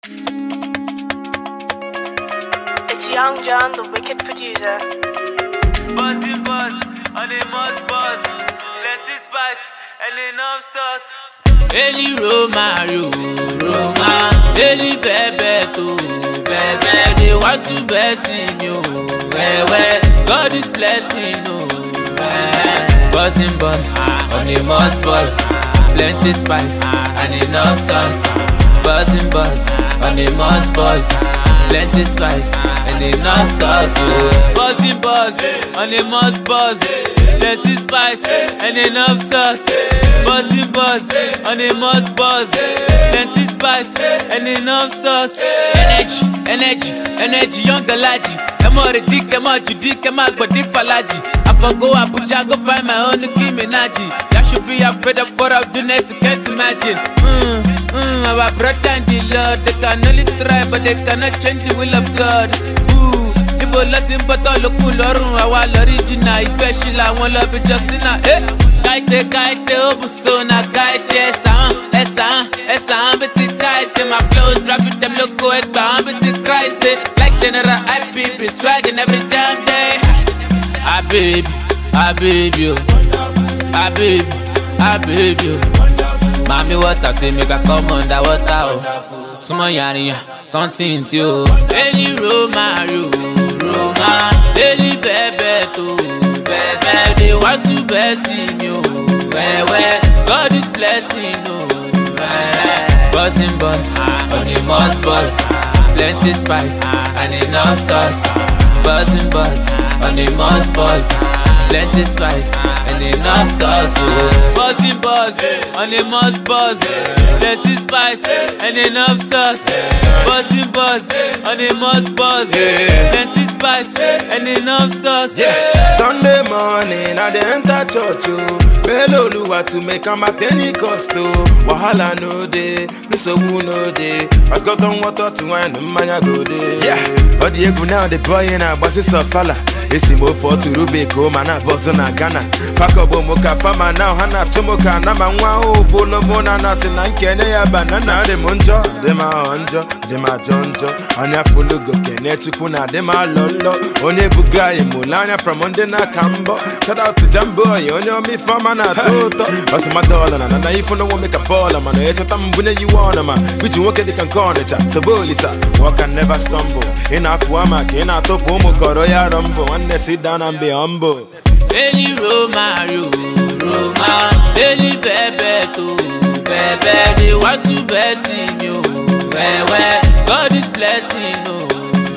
It's Young John, the wicked producer. Buzzing buzz, on a must buzz. Plenty spice and enough sauce. Eli Romario, Roma, Eli Bebeto, Bebe, they want to bless you, God is blessing you, buzzing buzz, on a must buzz, plenty spice and enough sauce, buzzing buzz, on a must buzz, plenty spice and enough sauce, buzzing buzz, on a must buzz, plenty spice and enough sauce. Buzzing buzz, on a must buzz, plenty spice and enough sauce. Energy, young galachi. I'm all the dick, I'm all you dick, I'm all body falaji. I for go Abuja, go find my own Nicki Minaj. You should be afraid of what I'll do next, you can't imagine. Our brother and the Lord, they can only try, but they cannot change the will of God. Ibo latin but all okun lorun awa l'original ipeshi la won lo be Justina kaite obusona kaite esan biti kaite my flows dropping them loco egba biti Christ like General IPB swagging every damn day. Habibi yo Mami water say make I come under water oh. Sumo yarinya continue Eli Romario Roma, Eli Bebeto, Bebe, they want to bless you, God is blessing you, buzzing buzz, on the must buzz, plenty spice and enough sauce, buzzing buzz, on the must buzz, plenty spice and enough sauce, buzzing buzz, on the must buzz, plenty spice and enough sauce, buzzing buzz, on the must buzz, plenty spice and enough sauce. Yeah, Sunday morning I dey enter church oh. Belo Oluwa to make am at any cost oh. Wahala no dey, misowu no dey. As God don water to wine, mmanya go dey. Yeah, all the egu now the boy in a bossy sofala. Esi mo for to Rubiko mana boss na Ghana. Pakobo moka fama now hana tumoka na manwa o bolo mona na se na nkene ya banana de monjo de ma onjo de ma jonjo anya fulu go kene tupu na de ma lolo onye buga emulanya from onde na kambo. Shout out to Jambo onye mi fama na toto bas ma dollar na ifu no make a baller man echo tambune you wanna man which you work they can corner chat the bolisa walk and never stumble in afwama kina topo mo koro ya rumbo and sit down and be humble. Eli Romario Roma, Eli Bebeto, Bebe, they want to bless you, God is blessing you,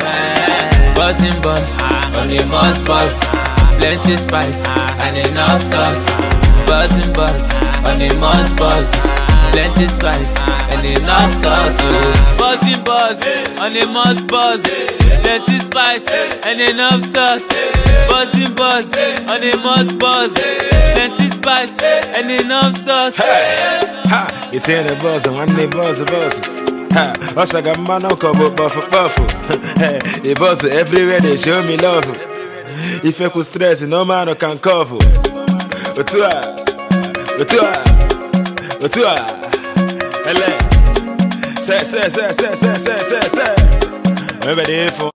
buzzing buzz, on the must buzz, plenty spice and enough sauce, buzzing buzz, on the must buzz, plenty spice and enough sauce, buzzing buzz, on the must buzz, plenty spice and enough sauce, buzzing buzz, on the must buzz, plenty spice and enough sauce. Hey, ha, it's in the buzz and one day buzz. Ha, Osha got man no cover buffo. Hey, it buzz everywhere they show me love. If you could stress, no man can cover. Otua, ele, say. Everybody for.